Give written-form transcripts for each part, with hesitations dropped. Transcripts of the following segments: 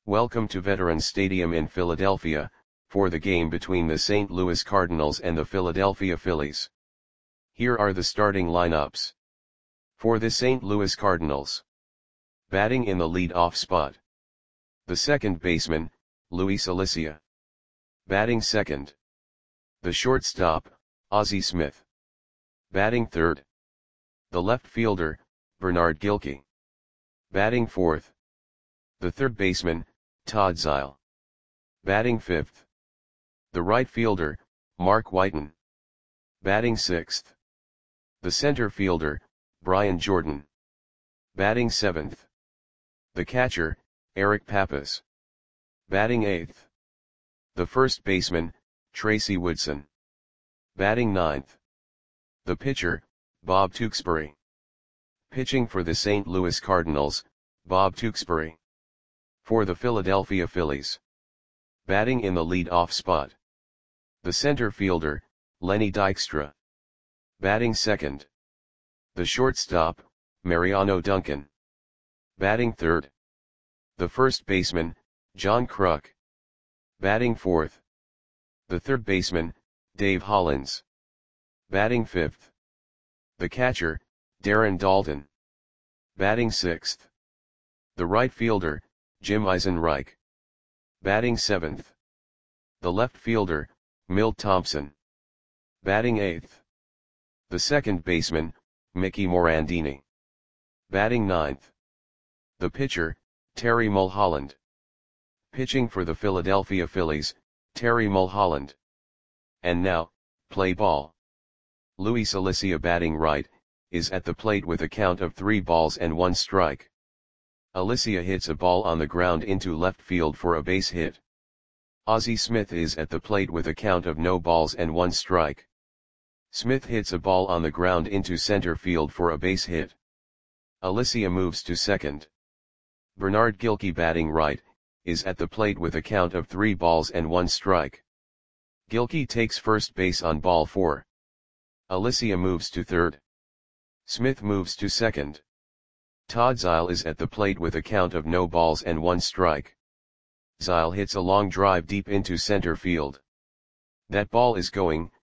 Welcome to Veterans Stadium in Philadelphia, for the game between the St. Louis Cardinals and the Philadelphia Phillies. Here are the starting lineups. For the St. Louis Cardinals. Batting in the lead-off spot. The second baseman, Luis Alicea. Batting second. The shortstop, Ozzie Smith. Batting third. The left fielder, Bernard Gilkey. Batting fourth. The third baseman, Todd Zeile. Batting fifth. The right fielder, Mark Whiten. Batting sixth. The center fielder, Brian Jordan. Batting seventh. The catcher, Eric Pappas. Batting eighth. The first baseman, Tracy Woodson. Batting ninth. The pitcher, Bob Tewksbury. Pitching for the St. Louis Cardinals, Bob Tewksbury. For the Philadelphia Phillies. Batting in the lead-off spot. The center fielder, Lenny Dykstra. Batting second. The shortstop, Mariano Duncan. Batting third. The first baseman, John Kruk. Batting fourth. The third baseman, Dave Hollins. Batting fifth. The catcher, Darren Daulton. Batting sixth. The right fielder, Jim Eisenreich. Batting seventh. The left fielder, Milt Thompson. Batting eighth. The second baseman, Mickey Morandini. Batting ninth. The pitcher, Terry Mulholland. Pitching for the Philadelphia Phillies, Terry Mulholland. And now, play ball. Luis Alicea batting right, is at the plate with a count of 3 balls and 1 strike. Alicea hits a ball on the ground into left field for a base hit. Ozzie Smith is at the plate with a count of no balls and 1 strike. Smith hits a ball on the ground into center field for a base hit. Alicea moves to second. Bernard Gilkey batting right, is at the plate with a count of 3 balls and 1 strike. Gilkey takes first base on ball 4. Alicea moves to third. Smith moves to second. Todd Zeile is at the plate with a count of no balls and 1 strike. Zeile hits a long drive deep into center field. That ball is gone.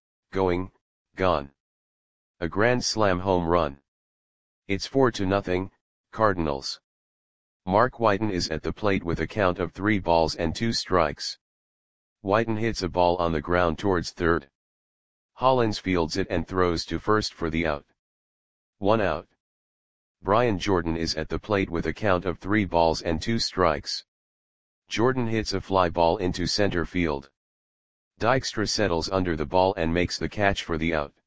A grand slam home run. It's 4-0, Cardinals. Mark Whiten is at the plate with a count of 3 balls and 2 strikes. Whiten hits a ball on the ground towards third. Hollins fields it and throws to first for the out. 1 out. Brian Jordan is at the plate with a count of 3 balls and 2 strikes. Jordan hits a fly ball into center field. Dykstra settles under the ball and makes the catch for the out.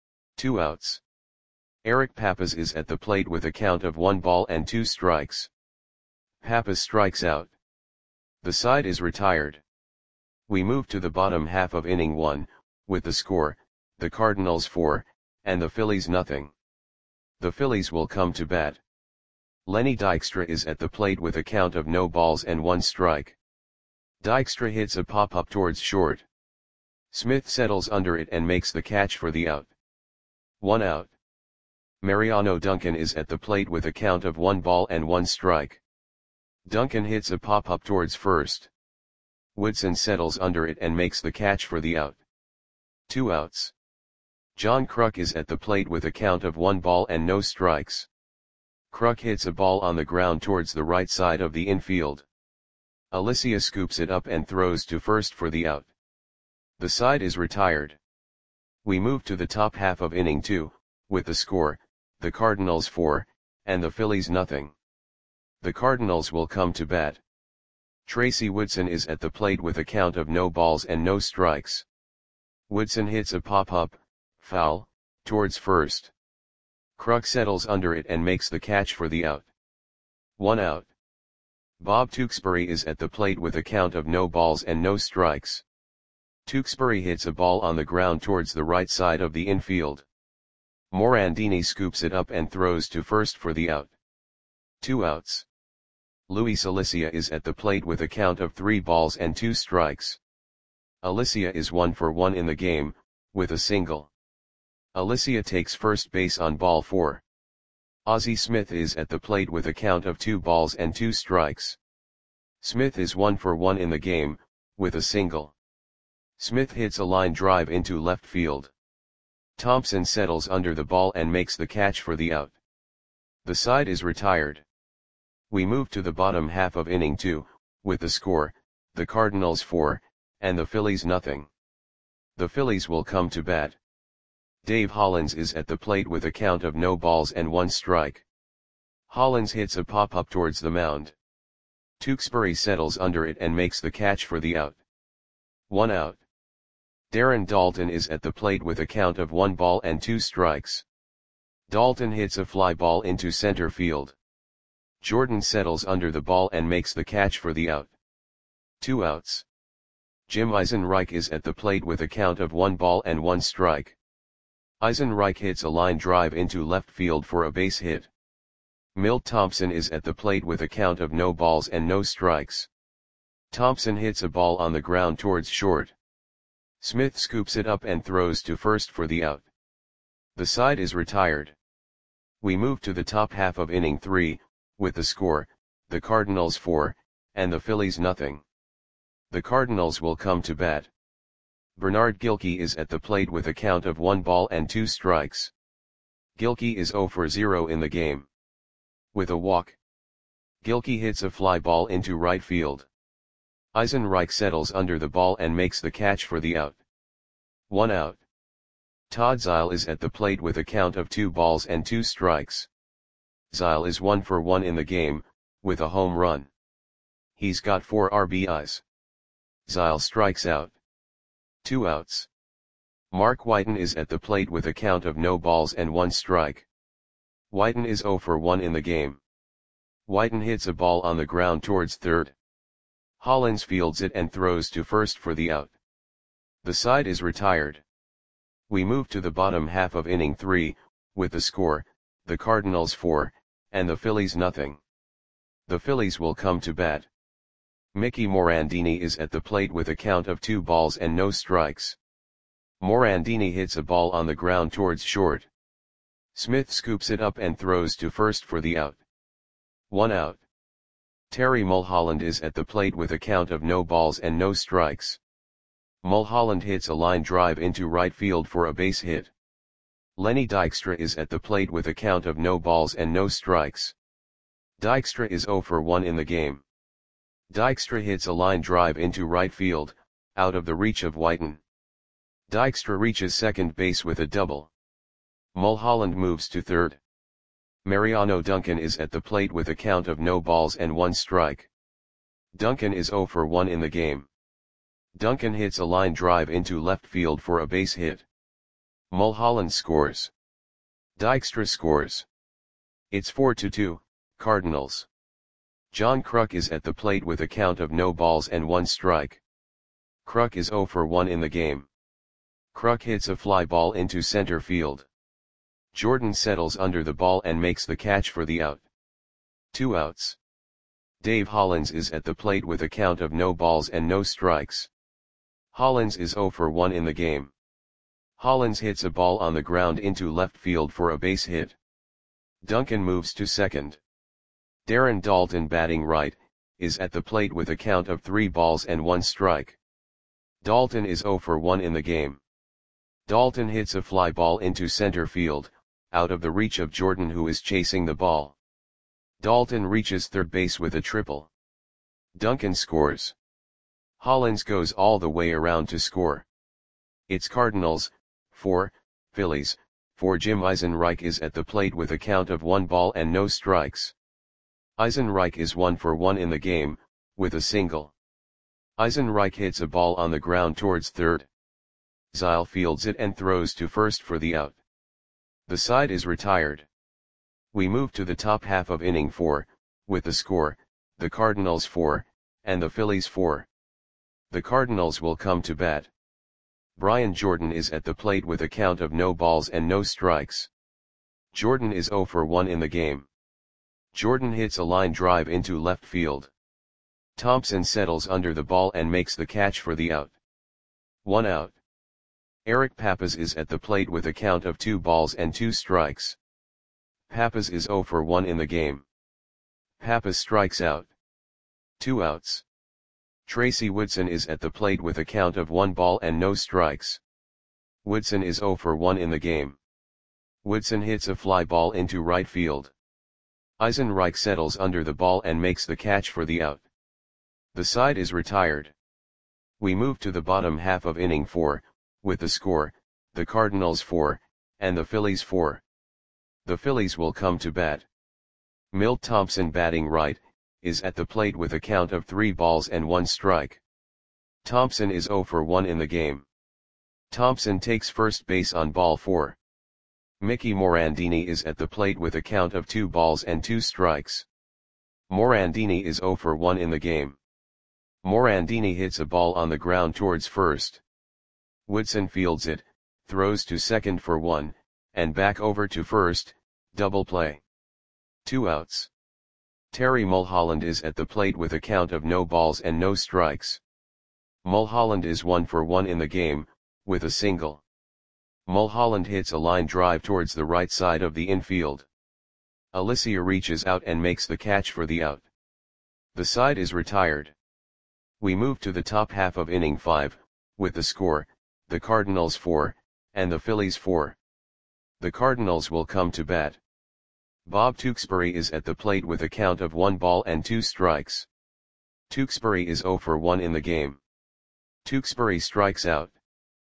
2 outs. Eric Pappas is at the plate with a count of 1 ball and 2 strikes. Pappas strikes out. The side is retired. We move to the bottom half of inning 1, with the score, the Cardinals 4, and the Phillies 0. The Phillies will come to bat. Lenny Dykstra is at the plate with a count of no balls and 1 strike. Dykstra hits a pop-up towards short. Smith settles under it and makes the catch for the out. 1 out. Mariano Duncan is at the plate with a count of 1 ball and 1 strike. Duncan hits a pop-up towards first. Woodson settles under it and makes the catch for the out. 2 outs. John Kruk is at the plate with a count of 1 ball and no strikes. Kruk hits a ball on the ground towards the right side of the infield. Alicea scoops it up and throws to first for the out. The side is retired. We move to the top half of inning 2, with the score, the Cardinals 4, and the Phillies 0. The Cardinals will come to bat. Tracy Woodson is at the plate with a count of no balls and no strikes. Woodson hits a pop-up, foul, towards first. Kruk settles under it and makes the catch for the out. 1 out. Bob Tewksbury is at the plate with a count of no balls and no strikes. Tewksbury hits a ball on the ground towards the right side of the infield. Morandini scoops it up and throws to first for the out. 2 outs. Luis Alicea is at the plate with a count of 3 balls and 2 strikes. Alicea is 1 for 1 in the game, with a single. Alicea takes first base on ball 4. Ozzie Smith is at the plate with a count of 2 balls and 2 strikes. Smith is 1 for 1 in the game, with a single. Smith hits a line drive into left field. Thompson settles under the ball and makes the catch for the out. The side is retired. We move to the bottom half of inning 2, with the score, the Cardinals 4, and the Phillies nothing. The Phillies will come to bat. Dave Hollins is at the plate with a count of no balls and 1 strike. Hollins hits a pop-up towards the mound. Tewksbury settles under it and makes the catch for the out. 1 out. Darren Daulton is at the plate with a count of 1 ball and 2 strikes. Daulton hits a fly ball into center field. Jordan settles under the ball and makes the catch for the out. 2 outs. Jim Eisenreich is at the plate with a count of 1 ball and 1 strike. Eisenreich hits a line drive into left field for a base hit. Milt Thompson is at the plate with a count of no balls and no strikes. Thompson hits a ball on the ground towards short. Smith scoops it up and throws to first for the out. The side is retired. We move to the top half of inning 3, with the score, the Cardinals 4, and the Phillies nothing. The Cardinals will come to bat. Bernard Gilkey is at the plate with a count of 1 ball and 2 strikes. Gilkey is 0 for 0 in the game. With a walk, Gilkey hits a fly ball into right field. Eisenreich settles under the ball and makes the catch for the out. 1 out. Todd Zeile is at the plate with a count of 2 balls and 2 strikes. Zeile is 1 for 1 in the game, with a home run. He's got 4 RBIs. Zeile strikes out. 2 outs. Mark Whiten is at the plate with a count of no balls and 1 strike. Whiten is 0 for 1 in the game. Whiten hits a ball on the ground towards third. Hollins fields it and throws to first for the out. The side is retired. We move to the bottom half of inning 3, with the score, the Cardinals 4, and the Phillies nothing. The Phillies will come to bat. Mickey Morandini is at the plate with a count of 2 balls and no strikes. Morandini hits a ball on the ground towards short. Smith scoops it up and throws to first for the out. 1 out. Terry Mulholland is at the plate with a count of no balls and no strikes. Mulholland hits a line drive into right field for a base hit. Lenny Dykstra is at the plate with a count of no balls and no strikes. Dykstra is 0 for 1 in the game. Dykstra hits a line drive into right field, out of the reach of Whiten. Dykstra reaches second base with a double. Mulholland moves to third. Mariano Duncan is at the plate with a count of no balls and 1 strike. Duncan is 0 for 1 in the game. Duncan hits a line drive into left field for a base hit. Mulholland scores. Dykstra scores. It's 4-2, Cardinals. John Kruk is at the plate with a count of no balls and 1 strike. Kruk is 0 for 1 in the game. Kruk hits a fly ball into center field. Jordan settles under the ball and makes the catch for the out. 2 outs. Dave Hollins is at the plate with a count of no balls and no strikes. Hollins is 0 for 1 in the game. Hollins hits a ball on the ground into left field for a base hit. Duncan moves to second. Darren Daulton, batting right, is at the plate with a count of 3 balls and 1 strike. Daulton is 0 for 1 in the game. Daulton hits a fly ball into center field, out of the reach of Jordan, who is chasing the ball. Daulton reaches third base with a triple. Duncan scores. Hollins goes all the way around to score. It's Cardinals 4, Phillies 4. Jim Eisenreich is at the plate with a count of 1 ball and no strikes. Eisenreich is 1 for 1 in the game, with a single. Eisenreich hits a ball on the ground towards third. Zeile fields it and throws to first for the out. The side is retired. We move to the top half of inning 4, with the score, the Cardinals 4, and the Phillies 4. The Cardinals will come to bat. Brian Jordan is at the plate with a count of no balls and no strikes. Jordan is 0 for 1 in the game. Jordan hits a line drive into left field. Thompson settles under the ball and makes the catch for the out. 1 out. Eric Pappas is at the plate with a count of 2 balls and 2 strikes. Pappas is 0 for 1 in the game. Pappas strikes out. 2 outs. Tracy Woodson is at the plate with a count of 1 ball and no strikes. Woodson is 0 for 1 in the game. Woodson hits a fly ball into right field. Eisenreich settles under the ball and makes the catch for the out. The side is retired. We move to the bottom half of inning 4, with the score, the Cardinals 4, and the Phillies 4. The Phillies will come to bat. Milt Thompson, batting right, is at the plate with a count of 3 balls and 1 strike. Thompson is 0 for 1 in the game. Thompson takes first base on ball 4. Mickey Morandini is at the plate with a count of 2 balls and 2 strikes. Morandini is 0 for 1 in the game. Morandini hits a ball on the ground towards first. Woodson fields it, throws to second for 1, and back over to first, double play. 2 outs. Terry Mulholland is at the plate with a count of no balls and no strikes. Mulholland is 1 for 1 in the game, with a single. Mulholland hits a line drive towards the right side of the infield. Alicia reaches out and makes the catch for the out. The side is retired. We move to the top half of inning 5, with the score, the Cardinals 4, and the Phillies 4. The Cardinals will come to bat. Bob Tewksbury is at the plate with a count of 1 ball and 2 strikes. Tewksbury is 0 for 1 in the game. Tewksbury strikes out.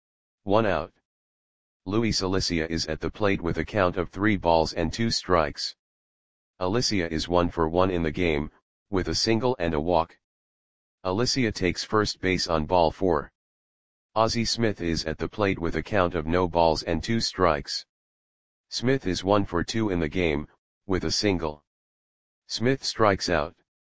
1 out. Luis Alicia is at the plate with a count of 3 balls and 2 strikes. Alicia is 1 for 1 in the game, with a single and a walk. Alicia takes first base on ball 4. Ozzie Smith is at the plate with a count of no balls and 2 strikes. Smith is 1 for 2 in the game, with a single. Smith strikes out.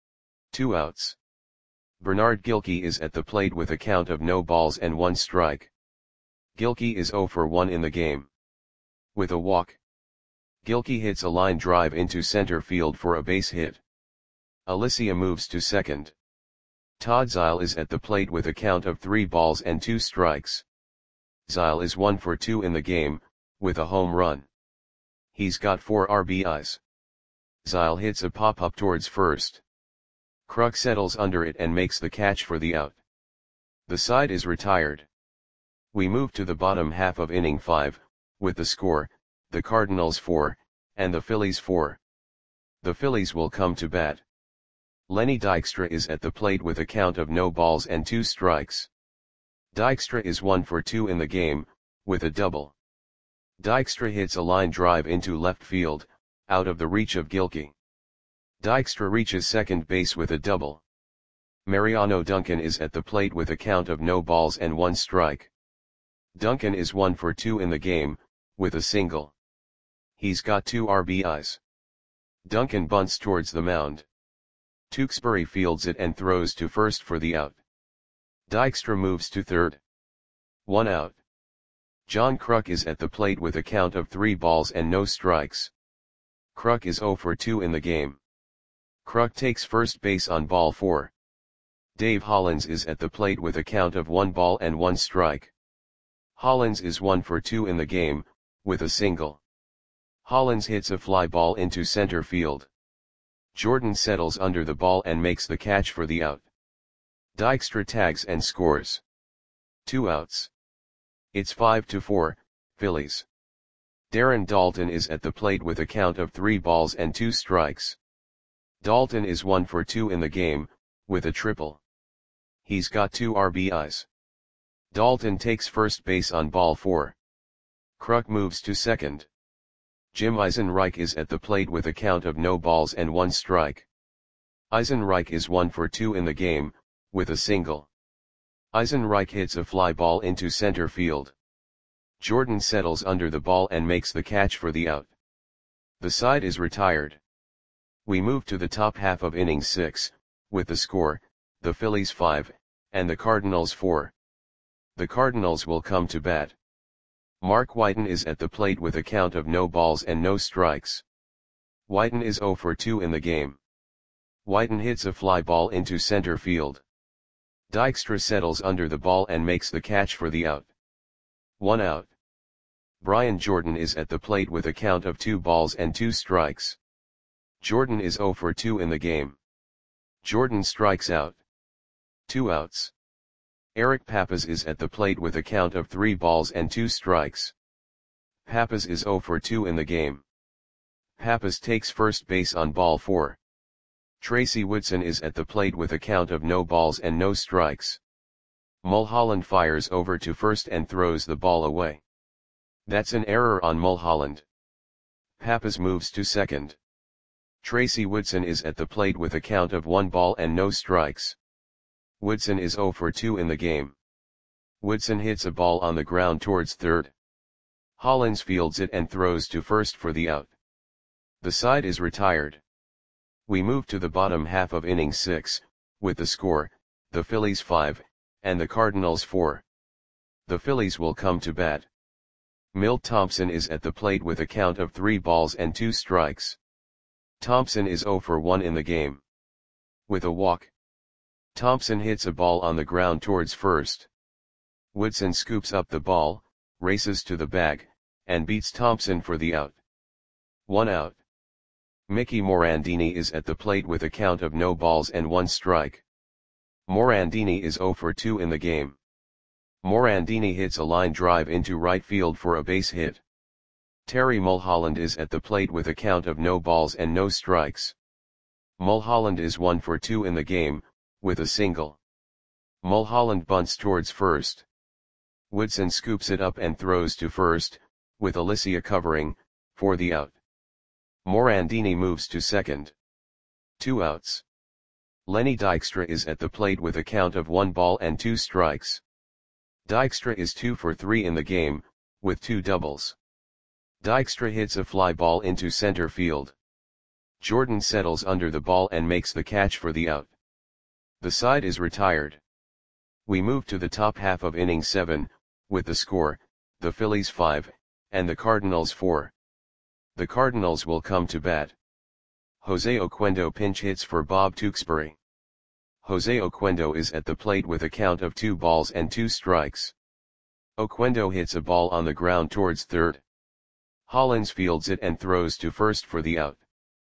2 outs. Bernard Gilkey is at the plate with a count of no balls and 1 strike. Gilkey is 0 for 1 in the game. With a walk. Gilkey hits a line drive into center field for a base hit. Alicia moves to second. Todd Zeile is at the plate with a count of 3 balls and 2 strikes. Zeile is 1 for 2 in the game, with a home run. He's got 4 RBIs. Zeile hits a pop-up towards first. Kruk settles under it and makes the catch for the out. The side is retired. We move to the bottom half of inning 5, with the score, the Cardinals 4, and the Phillies 4. The Phillies will come to bat. Lenny Dykstra is at the plate with a count of no balls and 2 strikes. Dykstra is 1 for 2 in the game, with a double. Dykstra hits a line drive into left field, out of the reach of Gilkey. Dykstra reaches second base with a double. Mariano Duncan is at the plate with a count of no balls and 1 strike. Duncan is 1 for 2 in the game, with a single. He's got 2 RBIs. Duncan bunts towards the mound. Tewksbury fields it and throws to first for the out. Dykstra moves to third. 1 out. John Kruk is at the plate with a count of 3 balls and no strikes. Kruk is 0 for 2 in the game. Kruk takes first base on ball 4. Dave Hollins is at the plate with a count of 1 ball and 1 strike. Hollins is 1 for 2 in the game, with a single. Hollins hits a fly ball into center field. Jordan settles under the ball and makes the catch for the out. Dykstra tags and scores. 2 outs. It's 5-4, Phillies. Darren Daulton is at the plate with a count of 3 balls and 2 strikes. Daulton is 1 for 2 in the game, with a triple. He's got 2 RBIs. Daulton takes first base on ball 4. Kruk moves to second. Jim Eisenreich is at the plate with a count of no balls and 1 strike. Eisenreich is 1 for 2 in the game, with a single. Eisenreich hits a fly ball into center field. Jordan settles under the ball and makes the catch for the out. The side is retired. We move to the top half of inning 6, with the score, the Phillies 5, and the Cardinals 4. The Cardinals will come to bat. Mark Whiten is at the plate with a count of no balls and no strikes. Whiten is 0 for 2 in the game. Whiten hits a fly ball into center field. Dykstra settles under the ball and makes the catch for the out. 1 out. Brian Jordan is at the plate with a count of 2 balls and 2 strikes. Jordan is 0 for 2 in the game. Jordan strikes out. 2 outs. Eric Pappas is at the plate with a count of 3 balls and 2 strikes. Pappas is 0 for 2 in the game. Pappas takes first base on ball 4. Tracy Woodson is at the plate with a count of no balls and no strikes. Mulholland fires over to first and throws the ball away. That's an error on Mulholland. Pappas moves to second. Tracy Woodson is at the plate with a count of 1 ball and no strikes. Woodson is 0 for 2 in the game. Woodson hits a ball on the ground towards third. Hollins fields it and throws to first for the out. The side is retired. We move to the bottom half of inning 6, with the score, the Phillies 5, and the Cardinals 4. The Phillies will come to bat. Milt Thompson is at the plate with a count of 3 balls and 2 strikes. Thompson is 0 for 1 in the game. With a walk, Thompson hits a ball on the ground towards first. Woodson scoops up the ball, races to the bag, and beats Thompson for the out. 1 out. Mickey Morandini is at the plate with a count of no balls and 1 strike. Morandini is 0 for 2 in the game. Morandini hits a line drive into right field for a base hit. Terry Mulholland is at the plate with a count of no balls and no strikes. Mulholland is 1 for 2 in the game, with a single. Mulholland bunts towards first. Woodson scoops it up and throws to first, with Alicia covering, for the out. Morandini moves to second. 2 outs. Lenny Dykstra is at the plate with a count of 1 ball and 2 strikes. Dykstra is 2 for 3 in the game, with 2 doubles. Dykstra hits a fly ball into center field. Jordan settles under the ball and makes the catch for the out. The side is retired. We move to the top half of inning 7, with the score, the Phillies 5, and the Cardinals 4. The Cardinals will come to bat. Jose Oquendo pinch hits for Bob Tewksbury. Jose Oquendo is at the plate with a count of 2 balls and 2 strikes. Oquendo hits a ball on the ground towards third. Hollins fields it and throws to first for the out.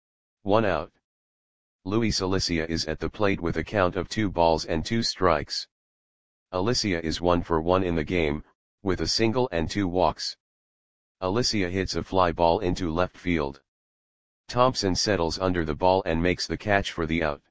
1 out. Luis Alicia is at the plate with a count of 2 balls and 2 strikes. Alicia is 1 for 1 in the game, with a single and 2 walks. Alicia hits a fly ball into left field. Thompson settles under the ball and makes the catch for the out.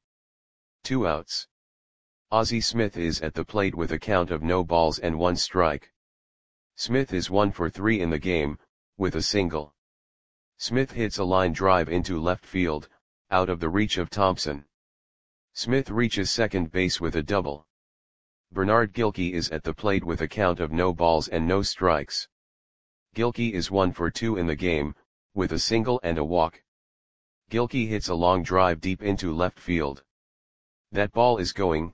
2 outs. Ozzie Smith is at the plate with a count of no balls and 1 strike. Smith is 1 for 3 in the game, with a single. Smith hits a line drive into left field, out of the reach of Thompson. Smith reaches second base with a double. Bernard Gilkey is at the plate with a count of no balls and no strikes. Gilkey is 1 for 2 in the game, with a single and a walk. Gilkey hits a long drive deep into left field. That ball is gone.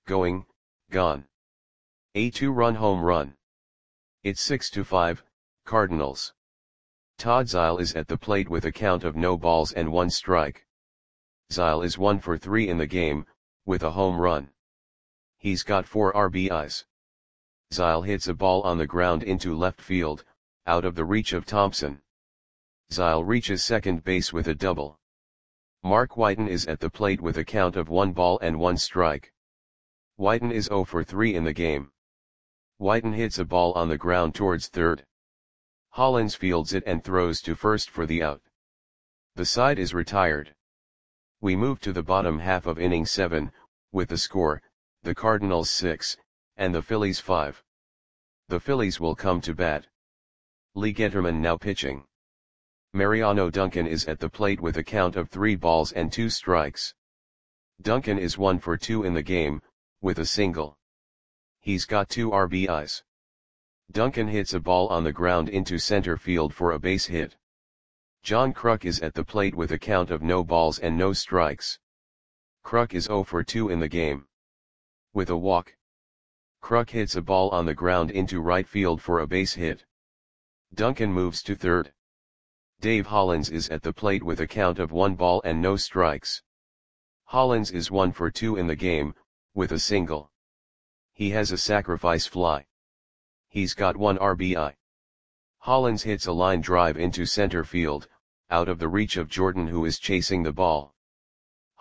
A 2-run home run. It's 6-5, Cardinals. Todd Zeile is at the plate with a count of no balls and 1 strike. Zeile is 1 for 3 in the game, with a home run. He's got 4 RBIs. Zeile hits a ball on the ground into left field, out of the reach of Thompson. Zeile reaches second base with a double. Mark Whiten is at the plate with a count of 1 ball and 1 strike. Whiten is 0 for 3 in the game. Whiten hits a ball on the ground towards third. Hollins fields it and throws to first for the out. The side is retired. We move to the bottom half of inning 7, with the score, the Cardinals 6, and the Phillies 5. The Phillies will come to bat. Lee Getterman now pitching. Mariano Duncan is at the plate with a count of 3 balls and 2 strikes. Duncan is 1 for 2 in the game, with a single. He's got 2 RBIs. Duncan hits a ball on the ground into center field for a base hit. John Kruk is at the plate with a count of no balls and no strikes. Kruk is 0 for 2 in the game. With a walk, Kruk hits a ball on the ground into right field for a base hit. Duncan moves to third. Dave Hollins is at the plate with a count of 1 ball and no strikes. Hollins is 1 for 2 in the game, with a single. He has a sacrifice fly. He's got 1 RBI. Hollins hits a line drive into center field, out of the reach of Jordan who is chasing the ball.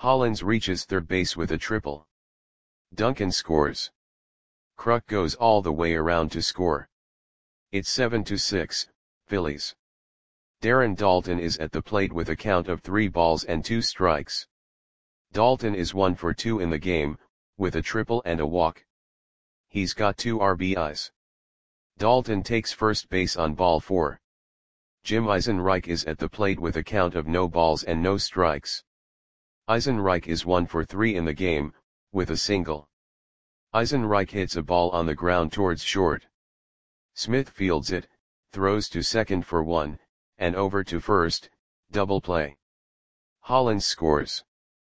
Hollins reaches third base with a triple. Duncan scores. Kruk goes all the way around to score. It's 7-6, Phillies. Darren Daulton is at the plate with a count of 3 balls and 2 strikes. Daulton is 1 for 2 in the game, with a triple and a walk. He's got 2 RBIs. Daulton takes first base on ball 4. Jim Eisenreich is at the plate with a count of no balls and no strikes. Eisenreich is 1 for 3 in the game, with a single. Eisenreich hits a ball on the ground towards short. Smith fields it, throws to second for 1, and over to first, double play. Hollins scores.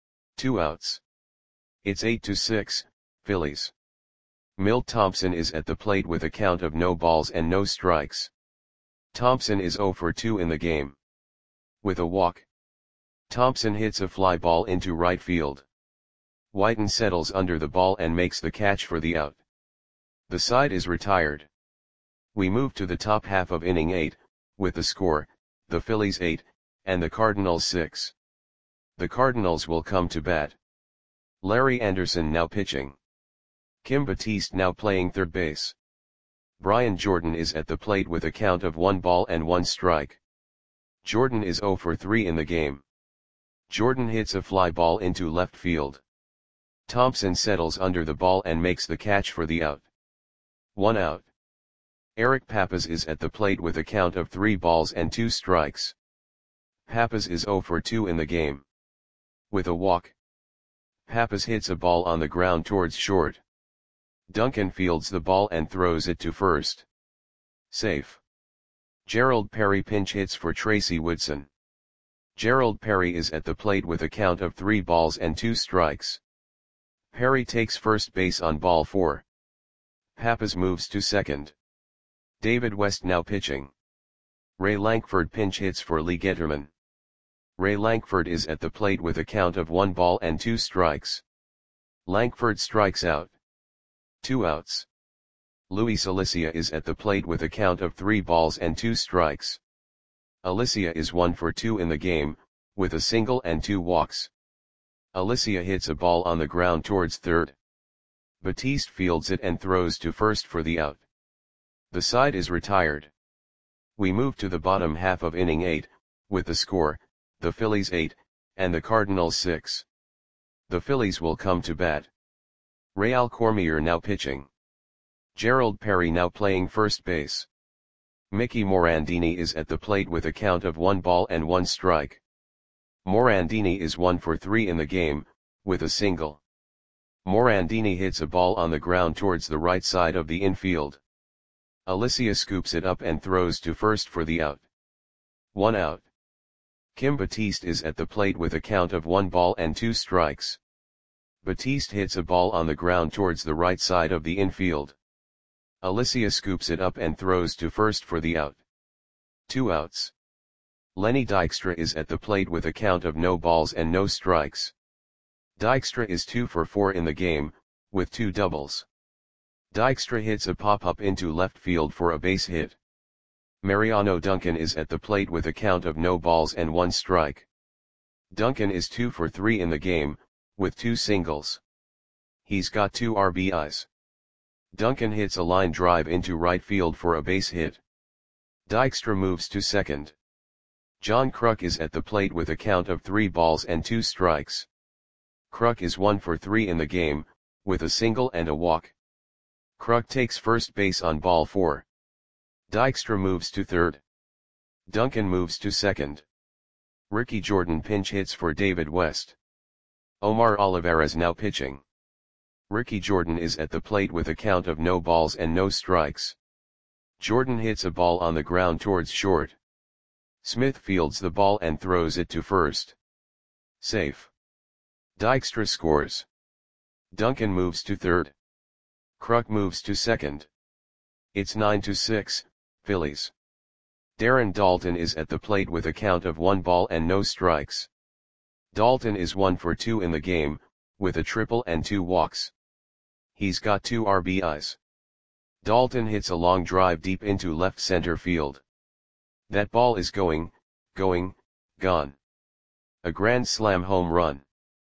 2 outs. It's 8-6, Phillies. Milt Thompson is at the plate with a count of no balls and no strikes. Thompson is 0 for 2 in the game. With a walk. Thompson hits a fly ball into right field. Whiten settles under the ball and makes the catch for the out. The side is retired. We move to the top half of inning 8, with the score, the Phillies 8, and the Cardinals 6. The Cardinals will come to bat. Larry Anderson now pitching. Kim Batiste now playing third base. Brian Jordan is at the plate with a count of 1 ball and 1 strike. Jordan is 0 for 3 in the game. Jordan hits a fly ball into left field. Thompson settles under the ball and makes the catch for the out. 1 out. Eric Pappas is at the plate with a count of 3 balls and 2 strikes. Pappas is 0 for 2 in the game. With a walk. Pappas hits a ball on the ground towards short. Duncan fields the ball and throws it to first. Safe. Gerald Perry pinch hits for Tracy Woodson. Gerald Perry is at the plate with a count of 3 balls and 2 strikes. Perry takes first base on ball 4. Pappas moves to second. David West now pitching. Ray Lankford pinch hits for Lee Getterman. Ray Lankford is at the plate with a count of 1 ball and 2 strikes. Lankford strikes out. 2 outs. Luis Alicia is at the plate with a count of 3 balls and 2 strikes. Alicia is 1 for 2 in the game, with a single and 2 walks. Alicia hits a ball on the ground towards third. Batiste fields it and throws to first for the out. The side is retired. We move to the bottom half of inning 8, with the score, the Phillies 8, and the Cardinals 6. The Phillies will come to bat. Real Cormier now pitching. Gerald Perry now playing first base. Mickey Morandini is at the plate with a count of 1 ball and 1 strike. Morandini is 1 for 3 in the game, with a single. Morandini hits a ball on the ground towards the right side of the infield. Alicia scoops it up and throws to first for the out. 1 out. Kim Batiste is at the plate with a count of 1 ball and 2 strikes. Batiste hits a ball on the ground towards the right side of the infield. Alicia scoops it up and throws to first for the out. 2 outs. Lenny Dykstra is at the plate with a count of no balls and no strikes. Dykstra is 2 for 4 in the game, with 2 doubles. Dykstra hits a pop-up into left field for a base hit. Mariano Duncan is at the plate with a count of no balls and 1 strike. Duncan is 2 for 3 in the game, with 2 singles. He's got 2 RBIs. Duncan hits a line drive into right field for a base hit. Dykstra moves to second. John Kruk is at the plate with a count of 3 balls and 2 strikes. Kruk is 1 for 3 in the game, with a single and a walk. Kruk takes first base on ball 4. Dykstra moves to third. Duncan moves to second. Ricky Jordan pinch hits for David West. Omar Olivares now pitching. Ricky Jordan is at the plate with a count of no balls and no strikes. Jordan hits a ball on the ground towards short. Smith fields the ball and throws it to first. Safe. Dykstra scores. Duncan moves to third. Kruk moves to second. It's 9-6, Phillies. Darren Daulton is at the plate with a count of 1 ball and no strikes. Daulton is 1 for 2 in the game, with a triple and 2 walks. He's got 2 RBIs. Daulton hits a long drive deep into left center field. That ball is gone. A grand slam home run.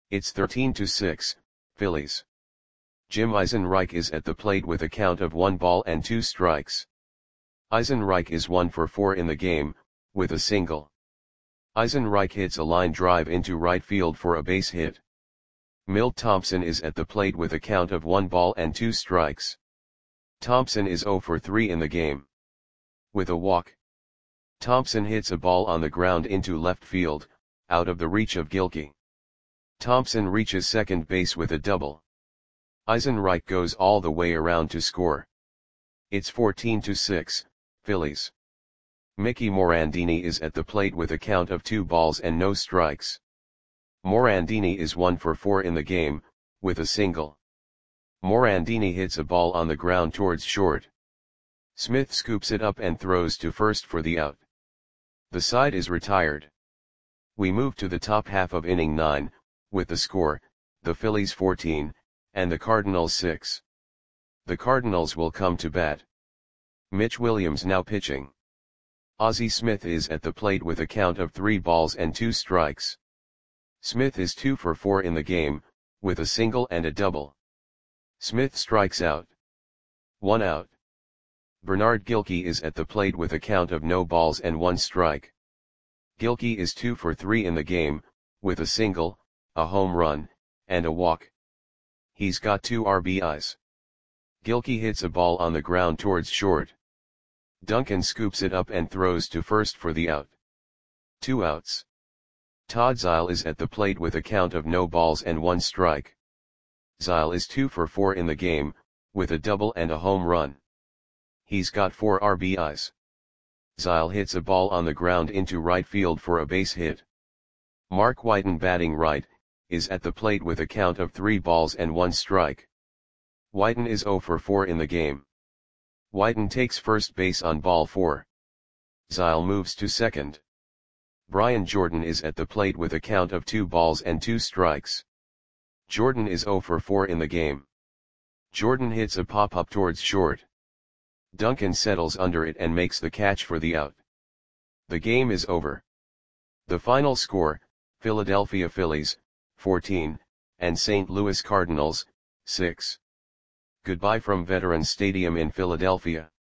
It's 13-6, Phillies. Jim Eisenreich is at the plate with a count of 1 ball and 2 strikes. Eisenreich is 1 for 4 in the game, with a single. Eisenreich hits a line drive into right field for a base hit. Milt Thompson is at the plate with a count of 1 ball and 2 strikes. Thompson is 0 for 3 in the game. With a walk. Thompson hits a ball on the ground into left field, out of the reach of Gilkey. Thompson reaches second base with a double. Eisenreich goes all the way around to score. It's 14-6, Phillies. Mickey Morandini is at the plate with a count of 2 balls and no strikes. Morandini is 1 for 4 in the game, with a single. Morandini hits a ball on the ground towards short. Smith scoops it up and throws to first for the out. The side is retired. We move to the top half of inning 9, with the score, the Phillies 14, and the Cardinals 6. The Cardinals will come to bat. Mitch Williams now pitching. Ozzie Smith is at the plate with a count of 3 balls and 2 strikes. Smith is 2 for 4 in the game, with a single and a double. Smith strikes out. 1 out. Bernard Gilkey is at the plate with a count of no balls and 1 strike. Gilkey is 2 for 3 in the game, with a single, a home run, and a walk. He's got 2 RBIs. Gilkey hits a ball on the ground towards short. Duncan scoops it up and throws to first for the out. 2 outs. Todd Zeile is at the plate with a count of no balls and 1 strike. Zeile is 2 for 4 in the game, with a double and a home run. He's got 4 RBIs. Zeile hits a ball on the ground into right field for a base hit. Mark Whiten, batting right, is at the plate with a count of 3 balls and 1 strike. Whiten is 0 for 4 in the game. Whiten takes first base on ball 4. Zeile moves to second. Brian Jordan is at the plate with a count of 2 balls and 2 strikes. Jordan is 0 for 4 in the game. Jordan hits a pop-up towards short. Duncan settles under it and makes the catch for the out. The game is over. The final score, Philadelphia Phillies, 14, and St. Louis Cardinals, 6. Goodbye from Veterans Stadium in Philadelphia.